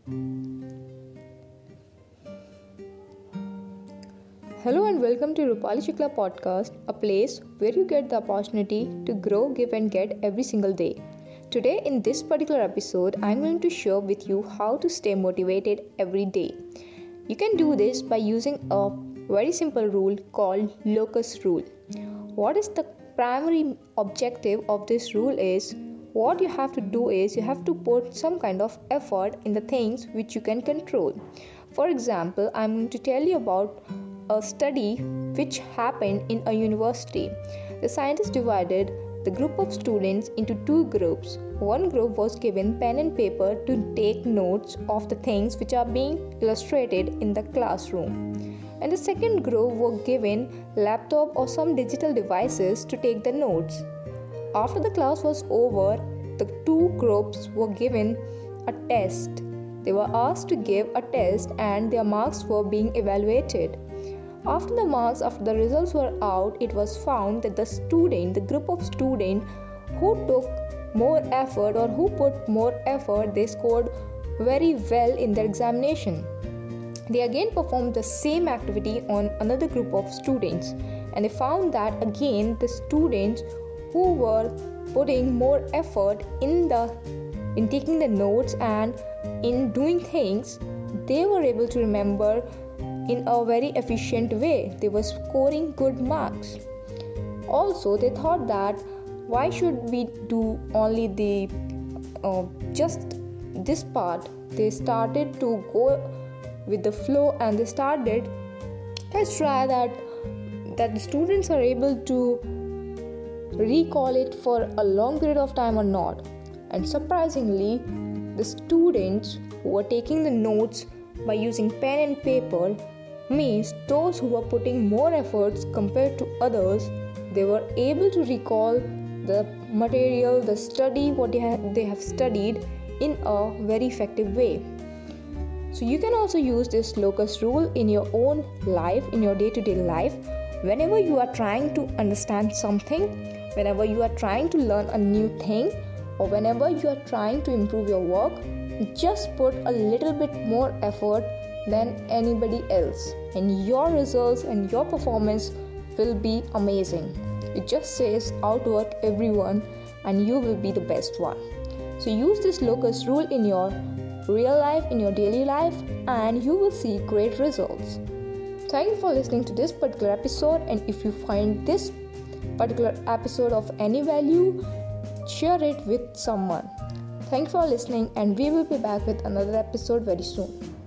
Hello and welcome to Rupali Shikla podcast, a place where you get the opportunity to grow, give and get every single day. Today in this particular episode, I'm going to share with you how to stay motivated every day. You can do this by using a very simple rule called locus rule. What is the primary objective of this rule is what you have to do is you have to put some kind of effort in the things which you can control. For example, I'm going to tell you about a study which happened in a university. The scientists divided the group of students into two groups. One group was given pen and paper to take notes of the things which are being illustrated in the classroom. And the second group were given laptop or some digital devices to take the notes. After the class was over, the two groups were given a test. They were asked to give a test and their marks were being evaluated. After the results were out, it was found that the group of students who took more effort or who put more effort, they scored very well in their examination. They again performed the same activity on another group of students, and they found that again the students who were putting more effort in taking the notes and in doing things, they were able to remember in a very efficient way. They were scoring good marks. Also, they thought that why should we do only the just this part. They started to go with the flow and they started, let's try that the students are able to recall it for a long period of time or not. And surprisingly, the students who were taking the notes by using pen and paper, means those who were putting more efforts compared to others, they were able to recall the material, the study, what they have studied in a very effective way. So you can also use this locus rule in your own life, in your day-to-day life. Whenever you are trying to understand something, whenever you are trying to learn a new thing, or whenever you are trying to improve your work, just put a little bit more effort than anybody else, and your results and your performance will be amazing. It just says outwork everyone and you will be the best one. So use this locus rule in your real life, in your daily life, and you will see great results. Thank you for listening to this particular episode, and if you find this particular episode of any value, share it with someone. Thank you for listening, and we will be back with another episode very soon.